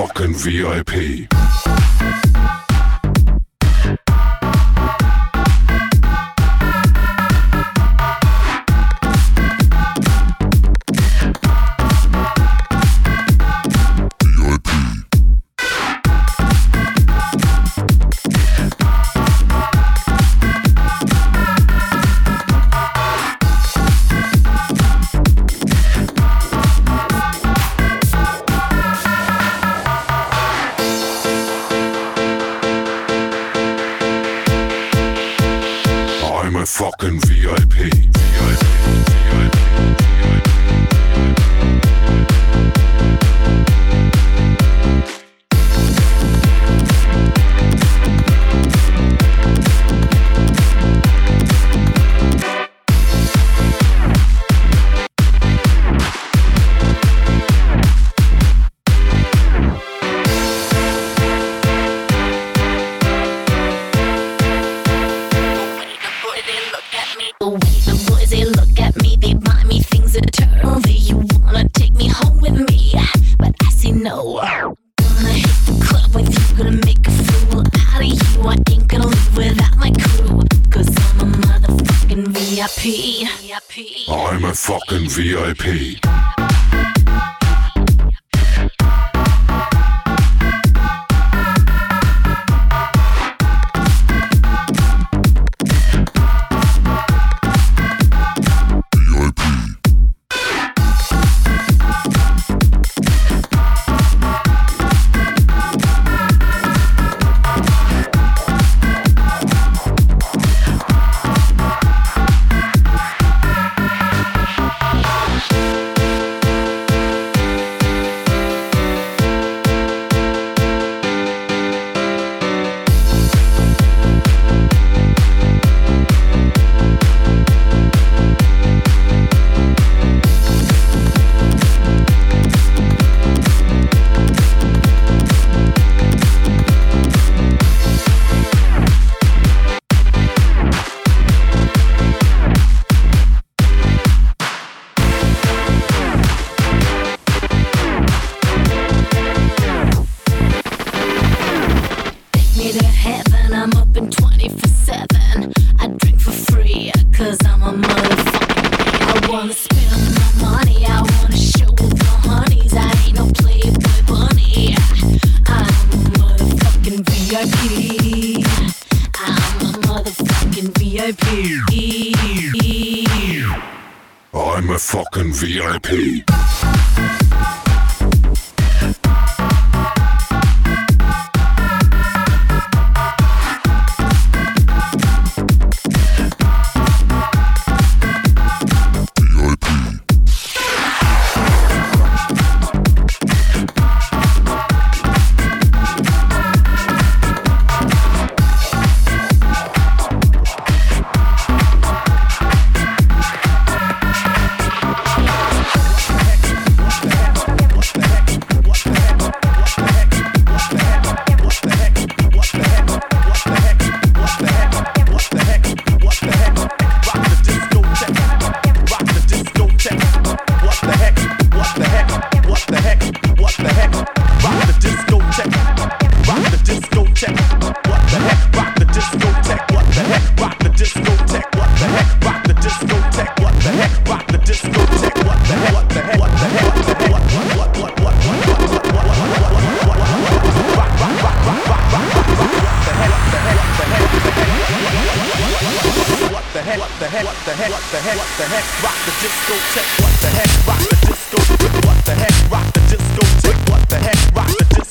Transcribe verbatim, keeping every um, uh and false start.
fucking V I P. I'm a fucking V I P. V I P. V I P. The way the boys, they look at me, they buy me things eternal. They you wanna take me home with me, but I say no. Gonna hit the club with you, gonna make a fool out of you. I ain't gonna leave without my crew, cause I'm a motherfucking V I P. V I P. I'm a fucking V I P. To heaven, I'm open twenty-four seven. I drink for free, cause I'm a motherfucking I wanna spend my money, I wanna show the honeys. I ain't no playboy bunny, I'm a motherfucking V I P. I'm a motherfucking V I P. I'm a fucking V I P. the heck, what the heck, what the heck, what the heck, rock the discotheque, what the heck, rock the disco, what the heck, rock the discotheque, what the heck, rock the discotheque.